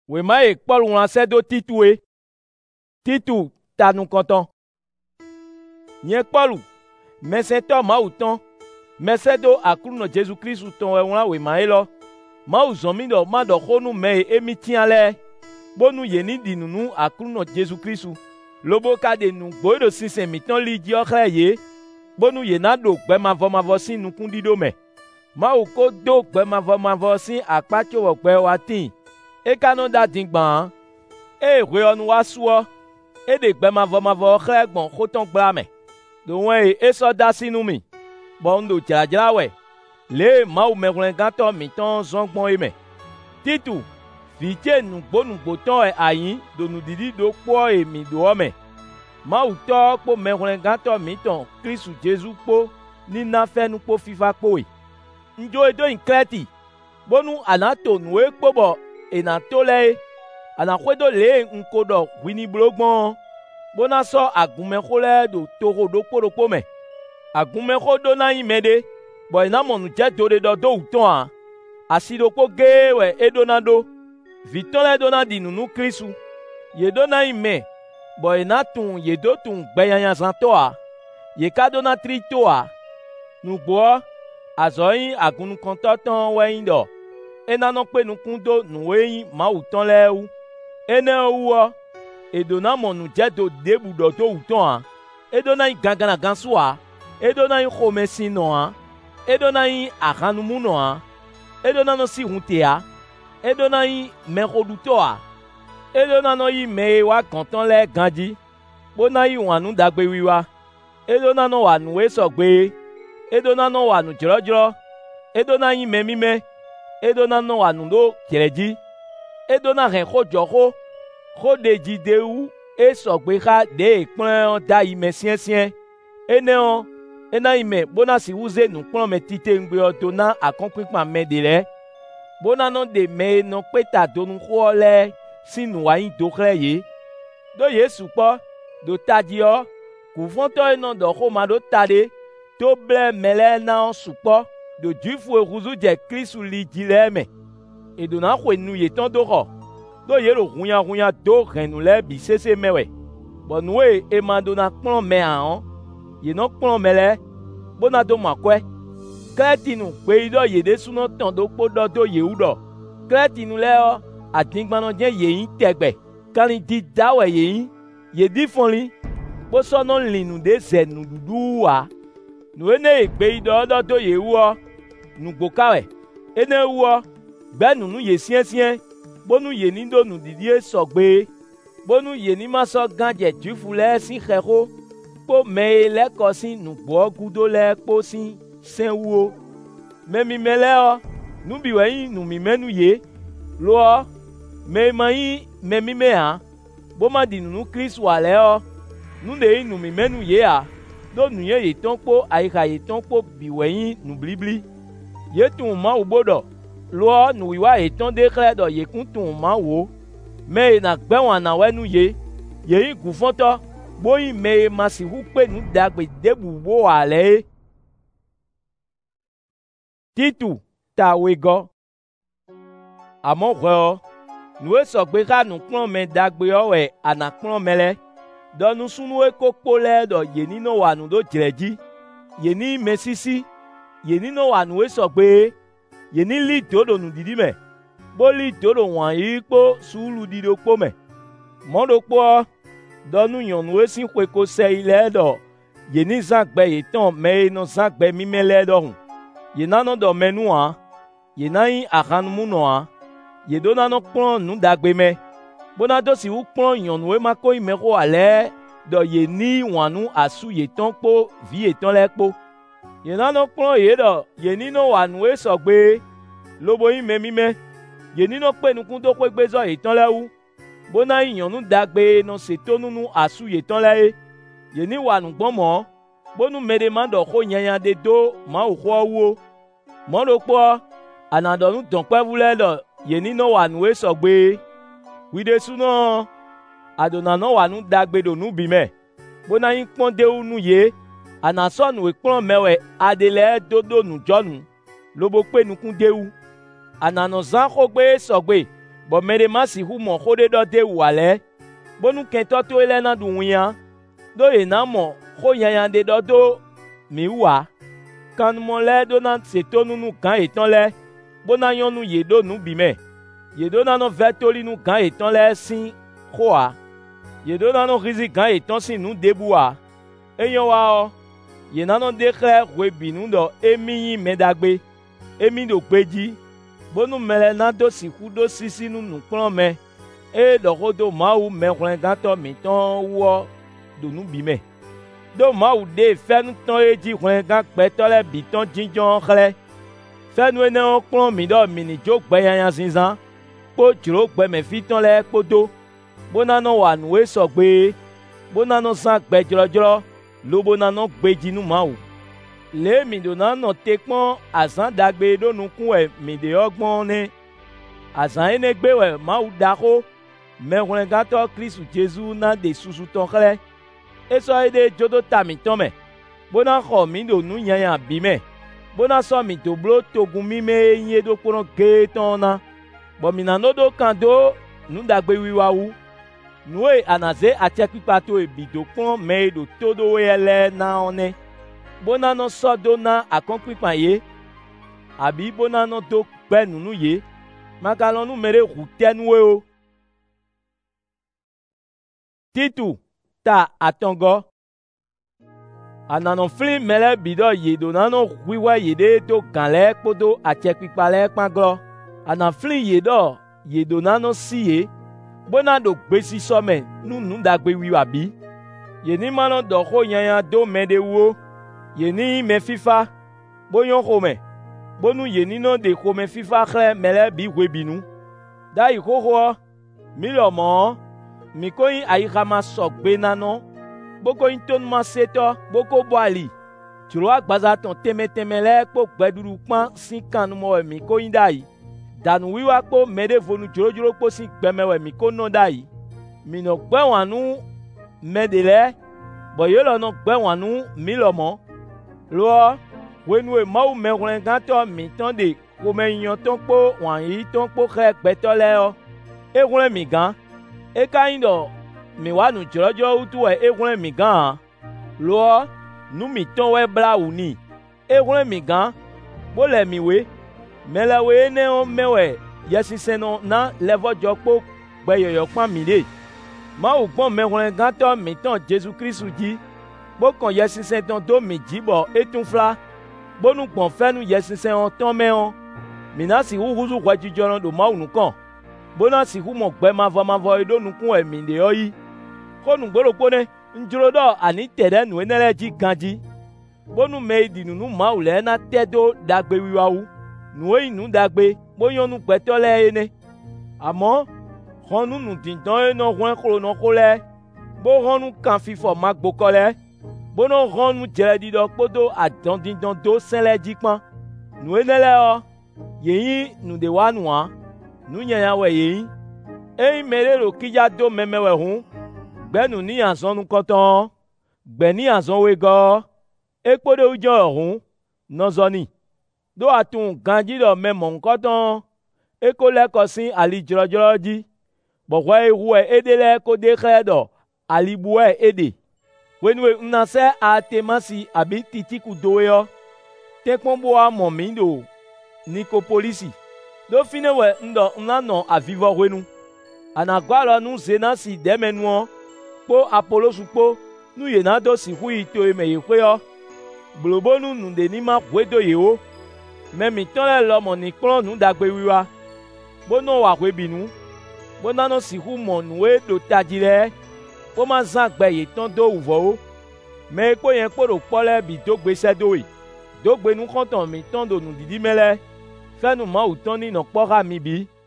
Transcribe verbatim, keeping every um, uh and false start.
Wema e Paul ŋlãsɛ do Titu e. Titu tanu kɔntɔn. Nye Paul, mɛsɛntɔ Mawu tɔn, mɛsɛ do Aklunɔ Jésus Kristu tɔn wɛ ŋlã wema e lɔ. Mawu zɔn mi dɔ ma dɔ xonu mɛ e emi tia lɛ. Bonu yeni di nunu Aklunɔ Jésus Kristu. Lobo ka de nu gbo do sinsɛn mitɔn li dzi ɔxlɛ ye. Bonu yena do gbɛ mavɔ mavɔ si nukundido mɛ. Mawu ko do gbɛ mavɔ mavɔ si akpatso wɔ gbɛ wa tin. E ka no da din gbãa. E hwe ɔnu wa suɔ. E de gbɛ mavɔ mavɔ xlẽ gbɔn xotɔn gbla mɛ. Do wɛn e sɔ da si nu mi. Bɔn do dzradzra wɛ. Le Mawu mɛhlɛ gãtɔ mitɔn zɔn gbɔn e mɛ. Titu, vitse nugbo nugbo tɔn ɛ ayin do nudidi do kpɔ e mi do wɔ mɛ. Mawu tɔ kpo mɛhlɛ gãtɔ mitɔn Kristu Jésus kpo nina fɛnu kpo fifa kpo e. Ndzo edo yin Krɛti. Bonu ana to nu e kpo bɔ ena to lɛ e. Ana xwedo le ŋko dɔ ʋini blo gbɔn. Bona sɔ agumɛxo lɛ do toxo ɖokpo ɖokpo mɛ. Agumɛxo do na yin mɛ de. Bɔn ena mɔnu dze do de dɔ do wutɔa. Asi ɖokpo ge wɛ e do na do. Vitɔ lɛ do na di nunu Kristu. Ye do na yin mɛ. Bɔn ena tun ye do tun gbɛnyanya zãtɔa. Ye ka do na tri toa. Nugboa, azɔ yin agunukɔntɔ tɔn wɛ yin dɔ. Ena nɔ kpe nukun do nuwe yin Mawu tɔn lɛ wu. Ene ewuɔ, edo na mɔnu dze do debu dɔ do wutɔa. Edo na yin gãgãna gãsua. Edo na yin xɔmɛsi nɔa. Edo na yin ahanumu nɔa. Edo na nɔ si huntea. Edo na yin mɛxoɖutɔa. Edo na nɔ yi mɛ wa gɔntɔn lɛ gãdzi. Bona yi wãnu dagbe wiwa. Edo na nɔ wa nuwe sɔgbe. Edo na nɔ wa nu dzrɔdzrɔ. Edo na yin mɛmimɛ. Edo na nɔ wa nu do dzredzi. Edo na hɛn xo dzɔxo. Xo de dzi de wu e sɔgbe xa de ekplɔɛ da yi mɛ siɛsiɛ. Eneo, ena yi mɛ bona si wuze nukplɔ mɛ tite ŋgbeɔ do na akɔnkpinkpa mɛ de lɛ. Bona nɔ de mɛ nɔ kpeta do nu xɔ lɛ si nu wa yin do xlẽ ye. Do Yesu kpɔ, do tadziɔ, kuvɔntɔ enɔ dɔ xo ma do ta de, to blɛ mɛ lɛ na sukpɔ, do Juifu ehuzu dze Kristu li dzi lɛ mɛ. Edo na xɔe nu yetɔn do xɔ. Do ye lo hunyahunya do hɛnu lɛ bi sese mɛ wɛ. Bɔn nue e ma do na kplɔ mɛ ahɔn. Ye nɔ kplɔ mɛ lɛ, bona do makɔɛ. Krɛtinu gbe yi dɔ ye de sunɔ tɔn do kpo dɔ do yewu dɔ. Krɛtinu lɛ ɔ, adingbanɔ dze ye yin tɛgbɛ. Kali di da wɛ ye yin. Ye di fɔli. Kposɔ nɔ linu de zɛ nuɖuɖu wa. Nu ene gbe yi dɔ dɔ do yewu ɔ. Nugbo ka wɛ. Ene wuɔ. Gbɛ nunu ye siɛsiɛ. Bonu ye ni do nudidie sɔgbe. Bonu ye ni ma sɔ gã dze Juifu lɛ si xɛxo. Kpo mɛ lɛ kɔ si nugboɔ gudo lɛ kpo si sɛnwuwo. Mɛmimɛ lɛ ɔ. Nubi wɛ yin numimɛnu ye. Loɔ. Mɛ ma yin mɛmimɛ hã. Boma di nunu Kristu a lɛ ɔ. Nu de yin numimɛnu ye a. Do nuye yetɔn kpo ayixa yetɔn kpo bi wɛ yin nublibli. Ye tun Mawu bo dɔ. Loɔ nuwiwa etɔn de xlẽ dɔ ye kun tun ma wo. Mɛ yena gbɛwãna wɛ nu ye. Ye yin gufɔntɔ. Bo yin mɛ ye ma si hu kpe nu dagbe debu bo wa lɛ ye. Titu ta wegɔ. Amɔ hwɛ nu e sɔgbe xa nukplɔ mɛ dagbeɔ wɛ ana kplɔ mɛ lɛ. Dɔ nusunu e ko kpo lɛ dɔ ye ni no wa nu do dzredzi. Ye ni mɛ sisi. Ye ni no wa nu e sɔgbe. Ye ni li do do nudidi mɛ. Bo li do do wã yi kpo sulu di do kpo mɛ. Mɔ do kpoɔ. Dɔ nu nyɔnu esi xwe ko sɛ yi lɛ dɔ. Ye ni zã gbɛ yetɔn mɛ ye nɔ zã gbɛ mimɛ lɛ dɔ hun. Ye na nɔ dɔ mɛ nua. Ye na yin ahanumu nɔa. Ye do na nɔ kplɔ nu dagbe mɛ. Bona do si wu kplɔ nyɔnu e ma ko yin mɛ xo alɛ dɔ ye ni wãnu asu yetɔn kpo vi yetɔn lɛ kpo. Ye na nɔ kplɔ ye dɔ ye ni no wa nu e sɔgbe. Lobo yin mɛmimɛ. Ye ni no kpe nukun do xwegbe zɔ yetɔn lɛ wu. Bona yin nyɔnu dagbe nɔ seto nunu asu yetɔn lɛ ye. Ye ni wa nu gbɔmɔ. Bonu mɛ de ma dɔ xo nyanya de do Mawu xɔ wo. Mɔ do kpɔ. Ana dɔ nu dɔnkpɛvu lɛ dɔ ye ni no wa nu e sɔgbe. Wi de sunɔ. Adona nɔ wa nu dagbe do nu bi mɛ. Bona yin kpɔn dewu nu ye. Ana sɔ nu ekplɔ mɛ wɛ ade lɛ do do nu dzɔnu. Lobo kpe nukun dewu. Ana nɔ zã xogbe sɔgbe. Bo mede ma si hu mo xo ɖe ɖɔ de wòa lɛ. Bonu kɛntɔ to lɛ na du ŋuia. Do ye na mo xo nyanya de ɖɔ do mi wòa. Kanumɔ lɛ do na setonunu gã etɔ̃ lɛ. Bona nyɔnu ye ɖo nu bi mɛ. Ye ɖo na nɔ vɛ tolinu gã etɔ̃ lɛ si xoa. Ye ɖo na nɔ xizi gã etɔ̃ si nu debua. Eyɔ wa o. Ye na nɔ de xlẽ ʋebinu ɖɔ emi nyi mɛdagbe. Emi ɖo gbe dzi. Bonu mɛlɛ na do siku ɖo sisinu nukplɔ mɛ. Eye ɖɔxodo Mawu mɛxlẽgãtɔ mitɔ wɔ do nu bi mɛ. Do Mawu de fɛnutɔ ye dzi xlẽgã gbɛtɔ lɛ bitɔ dzidzɔ xlẽ. Fɛnu enewo kplɔ mi ɖɔ mini dzo gbɛnyanya zizã. Kpo dzro gbɛmɛfitɔ lɛ kpodo. Bona nɔ wɔ anuwoe sɔgbe. Bona nɔ zã gbɛdzrɔdzrɔ. Lobo na nɔ gbedzi nu Mawu. Le mi ɖo na nɔ te kpɔn azã dagbe ɖo nukun wɛ mi ɖe yɔ gbɔn ne. Azã ene gbe wɛ Mawu daxo. Mɛxlẽgãtɔ Kristu Jesu na de susutɔ xlẽ. Esɔ ye ɖe dzodo ta mitɔ mɛ. Bona xɔ mi ɖo nu nyanya bi mɛ. Bona sɔ mi doblo togun mi me nye ɖo kplɔ getɔ na. Bɔ mina no ɖo kan do nudagbe wiwa wu. Nue anaze atsɛkpikpa to ebido kplɔ mɛ ɖo to ɖo ye lɛ na wo ne. Bona nɔ sɔ do na akɔkpikpa ye. Abi bona nɔ do gbɛ nunu ye. Makalɔ nu me ɖe ʋu tɛ nuwe o. Titu ta atɔngɔ. Ananɔ fli mɛlɛ bi ɖɔ ye ɖo na nɔ ʋuiwɛ ye ɖe do gã lɛ kpodo atsɛkpikpa lɛ kpaglɔ. Ana fli ye ɖɔ ye ɖo na nɔ si ye. Bona ɖo gbesi sɔmɛ nu nudagbe wi abi. Ye ni ma nɔ dɔxo nyanya do mɛ ɖe wo. Ye ni mɛ fifa. Bonyɔ xome. Bonu ye ni nɔ de xome fifa xlẽ mɛlɛ bi ʋebinu. Da yi xoxoa. Mi lɔ mɔ. Mi ko yin ayixama sɔgbe nanɔ. Boko yin tonuma setɔ. Boko bɔ ali. Dzro agbazatɔ tɛmɛtɛmɛ lɛ kpo gbɛɖuɖu kpã si kanumɔ wɛ mi ko yin da yi. Danu wiwa kpo mɛ ɖe vonu dzrodzro kpo si gbɛmɛ wɛ mi ko nɔ da yi. Mi nɔ gbɛwãnu mɛ de lɛ. Bɔ ye lɔ nɔ gbɛwãnu mi lɔ mɔ. Lɔ wenue Mawu mɛxlẽgãtɔ mitɔ de xɔmenyɔtɔ kpo wãyitɔ kpo xlẽ gbɛtɔ lɛ yɔ. Exlẽ mi gã. Eka yin ɖɔ mi wa nu dzrɔdzrɔ wutu wɛ exlẽ mi gã. Lɔ nu mitɔ wɛ bla wu ni. Exlẽ mi gã. Bo le mi we. Mɛlɛ we ne wo mɛwɛ yɛsisɛ nɔ na lɛvɔdzɔ kpo gbɛyɔyɔ kpã mi ɖe. Mawu gbɔn mɛxlẽgãtɔ mitɔ Jesu Kristu dzi. Bokɔn yɛsisɛtɔ do mi dzi bɔ etufla. Bonu gbɔn fɛnu yɛsisɛ tɔn mɛ wo. Mina si huhuzu ʋɛ dzidzɔ ɖo Mawu nukɔ. Bona si hu mɔ gbɛ mavɔ mavɔ ye ɖo nukun wɛ mi ɖe yɔ yi. Xɔ nugbolo kpo ne. Ndzro ɖɔ ani tɛ ɖe nu ene lɛ dzi gã dzi. Bonu mɛ yi ɖi nunu Mawu lɛ na tɛ do dagbe wiwa wu. Nue yi nu dagbe. Bonyɔnu gbɛtɔ lɛ ye ne. Amɔ xɔnu nu dindɔ ye nɔ hlẽ xlo nɔ xo lɛ. Bo xɔnu kan fifɔ ma gbokɔ lɛ. Bonɔ xɔnu dzɛɖiɖɔ kpodo adɔdindɔ do sẽ lɛ dzi kpã. Nu ene lɛ yɔ. Ye nyi nu de wa nua. Nunyanya wɛ ye nyi. Eyi mɛ ɖe ɖo kidza do mɛmɛ wɛ hu. Gbɛnu ni azɔnu kɔtɔ. Gbɛ ni azɔ wegɔ. Ekpo ɖe udzɔ hu. Nɔzɔni. Do atun gãdzi ɖɔ mɛ mɔ ŋkɔtɔ. Eko lɛ kɔsi ali dzrɔdzrɔ dzi. Bɔxɔ ye hu wɛ eɖe lɛ ko de xlẽ ɖɔ ali bu wɛ eɖe. Wenue nnasɛ atemasi abi titiku dowe yɔ. Tekpɔn bo a mɔ mi ɖo Nikopolisi. Do fine wɛ ŋdɔ ŋanɔ avivɔ hwenu. Anagbalɔ nu zenasi dɛmɛ nuɔ. Kpo Apolosu kpo. Nu ye na do si hui to ye me ye ƒe yɔ. Gblobonu nu de ni ma ʋue do yewo. Mɛ mi tɔ lɛ lɔmɔ ni kplɔ nu dagbe wiwa. Bonɔ wa ʋe binu. Bonanɔ si hu mɔ nue ɖo tadzi lɛ. Wo ma zã gbɛ ye tɔn do wuvɔwo. Mɛ ekpo yɛn kpo ɖo kpɔ lɛ bi do gbesɛ doe. Do gbe nu xɔtɔ mi tɔn do nu didi mɛ lɛ. Fɛnu Mawu tɔn ni nɔ kpɔ xa mi bi.